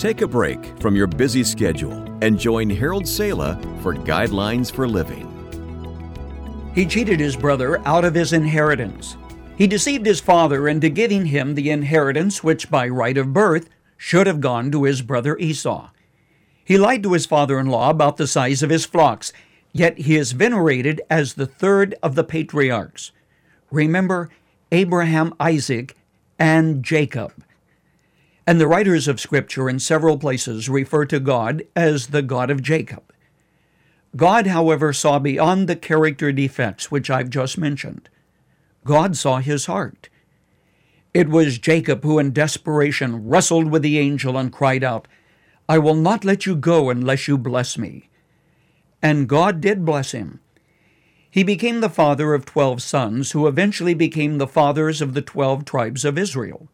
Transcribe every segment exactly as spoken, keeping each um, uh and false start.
Take a break from your busy schedule and join Harold Sala for Guidelines for Living. He cheated his brother out of his inheritance. He deceived his father into giving him the inheritance which by right of birth should have gone to his brother Esau. He lied to his father-in-law about the size of his flocks, yet he is venerated as the third of the patriarchs. Remember Abraham, Isaac, and Jacob. And the writers of Scripture in several places refer to God as the God of Jacob. God, however, saw beyond the character defects which I've just mentioned. God saw his heart. It was Jacob who in desperation wrestled with the angel and cried out, "I will not let you go unless you bless me." And God did bless him. He became the father of twelve sons, who eventually became the fathers of the twelve tribes of Israel.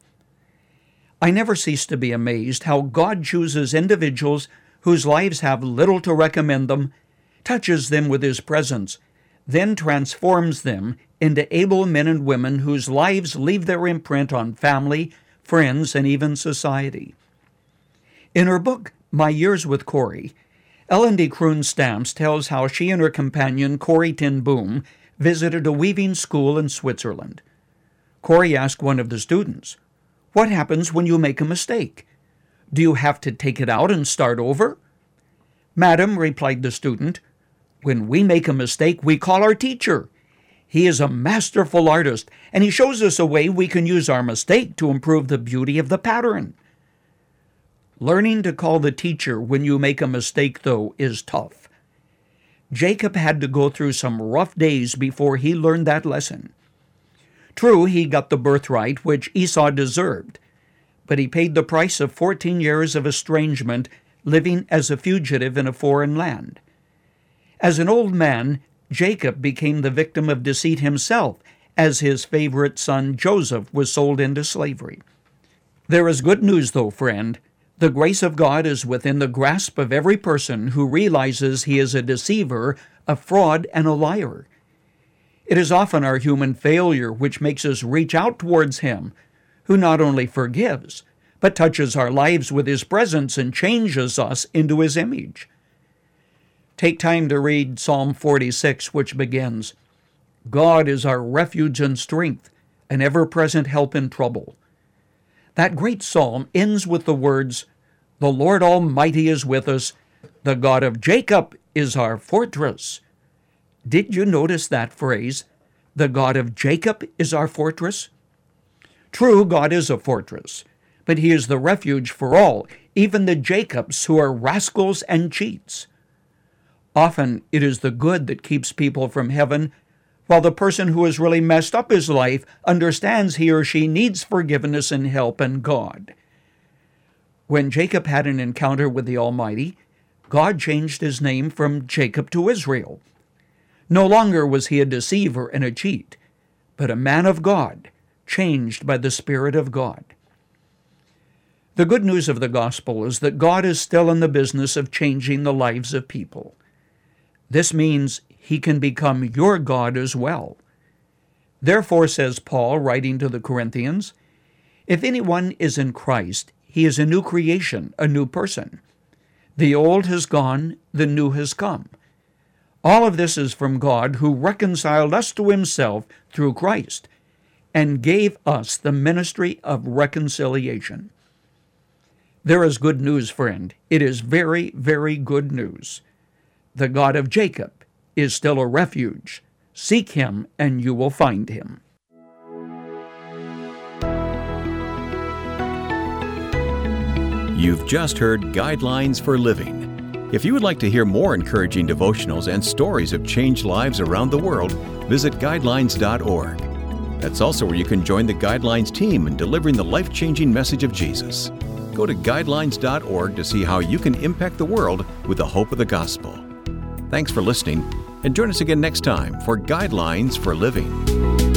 I never cease to be amazed how God chooses individuals whose lives have little to recommend them, touches them with his presence, then transforms them into able men and women whose lives leave their imprint on family, friends, and even society. In her book, My Years with Corrie, Ellen D. Kroon Stamps tells how she and her companion, Corrie ten Boom, visited a weaving school in Switzerland. Corrie asked one of the students, "What happens when you make a mistake? Do you have to take it out and start over?" "Madam," replied the student, "when we make a mistake, we call our teacher. He is a masterful artist, and he shows us a way we can use our mistake to improve the beauty of the pattern." Learning to call the teacher when you make a mistake, though, is tough. Jacob had to go through some rough days before he learned that lesson. True, he got the birthright which Esau deserved, but he paid the price of fourteen years of estrangement, living as a fugitive in a foreign land. As an old man, Jacob became the victim of deceit himself, as his favorite son Joseph was sold into slavery. There is good news, though, friend. The grace of God is within the grasp of every person who realizes he is a deceiver, a fraud, and a liar. It is often our human failure which makes us reach out towards him, who not only forgives, but touches our lives with his presence and changes us into his image. Take time to read Psalm forty-six, which begins, "God is our refuge and strength, an ever-present help in trouble." That great psalm ends with the words, "The Lord Almighty is with us. The God of Jacob is our fortress." Did you notice that phrase? The God of Jacob is our fortress? True, God is a fortress, but he is the refuge for all, even the Jacobs who are rascals and cheats. Often it is the good that keeps people from heaven, while the person who has really messed up his life understands he or she needs forgiveness and help and God. When Jacob had an encounter with the Almighty, God changed his name from Jacob to Israel. No longer was he a deceiver and a cheat, but a man of God, changed by the Spirit of God. The good news of the gospel is that God is still in the business of changing the lives of people. This means he can become your God as well. Therefore, says Paul, writing to the Corinthians, if anyone is in Christ, he is a new creation, a new person. The old has gone, the new has come. All of this is from God, who reconciled us to himself through Christ and gave us the ministry of reconciliation. There is good news, friend. It is very, very good news. The God of Jacob is still a refuge. Seek him, and you will find him. You've just heard Guidelines for Living. If you would like to hear more encouraging devotionals and stories of changed lives around the world, visit guidelines dot org. That's also where you can join the Guidelines team in delivering the life-changing message of Jesus. Go to guidelines dot org to see how you can impact the world with the hope of the gospel. Thanks for listening, and join us again next time for Guidelines for Living.